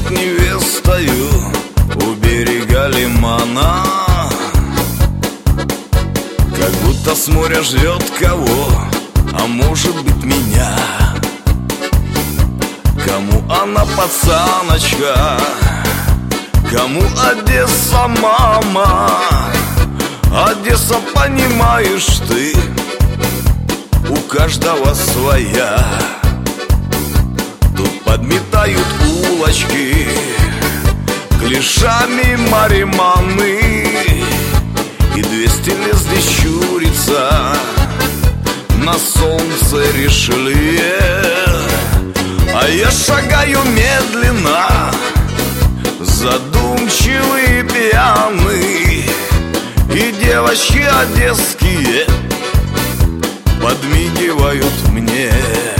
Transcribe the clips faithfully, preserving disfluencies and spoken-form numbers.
идет невестою у берега лимана, как будто с моря ждет кого, а может быть меня. Кому она пацаночка, кому Одесса мама. Одесса, понимаешь ты, у каждого своя. Тут подметают улочки клешами мариманы, и двести лет здесь щурится на солнце Ришелье. А я шагаю медленно, задумчивый и пьяный, и девочки одесские подмигивают мне.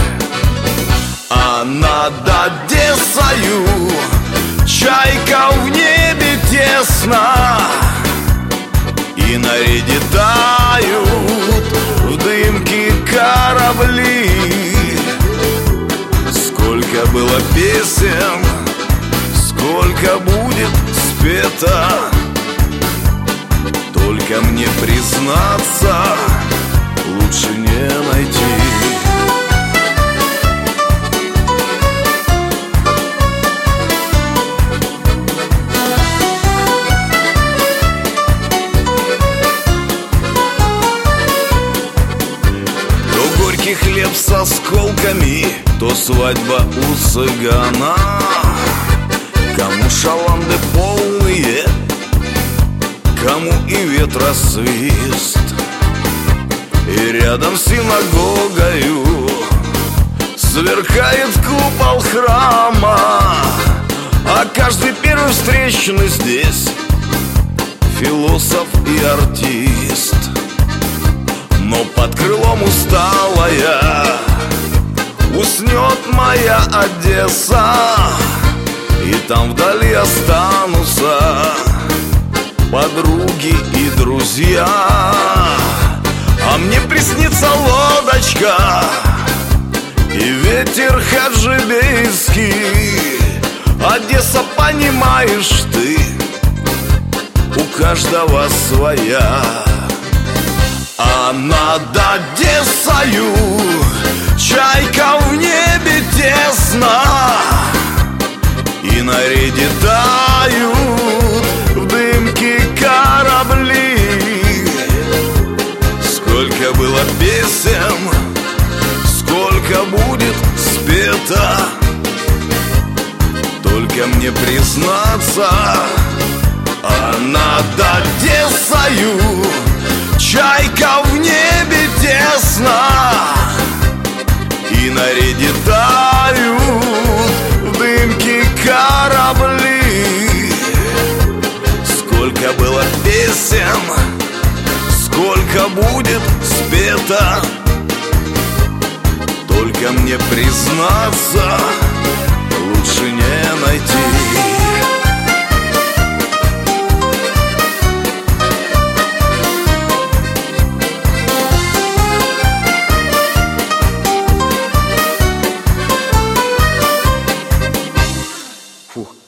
А над Одессою чайка в небе тесно, и на рейде тают в дымке корабли. Сколько было песен, сколько будет спето, только мне признаться лучше не найти. То горький хлеб с осколками, то свадьба у цыгана. Кому шаланды полные, кому и ветросвист. И рядом с синагогою сверкает купол храма, а каждый первый встречный здесь философ и артист. Но под крылом усталая уснет моя Одесса, и там вдали останутся подруги и друзья. А мне приснится лодочка и ветер хаджибейский. Одесса, понимаешь ты, у каждого своя. А над Одессою чайка в небе тесно, и на рейде тают в дымке корабли. Сколько было песен, сколько будет спето, только мне признаться. А над Одессою чайка в небе тесно, и на рейде тают в дымке корабли. Сколько было песен, сколько будет спето, только мне признаться лучше не найти. Фух.